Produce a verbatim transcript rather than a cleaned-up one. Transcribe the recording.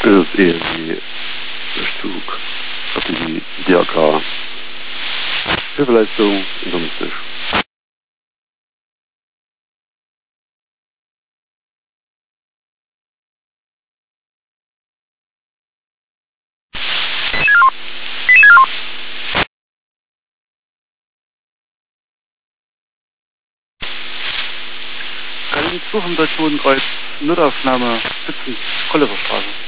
Das ist eher wie Durchzug, also die D R K. Hilfeleistung intermistisch. Suchen Deutsch Bodenkreuz, Notaufnahme, siebzehn, Kolleverstraße.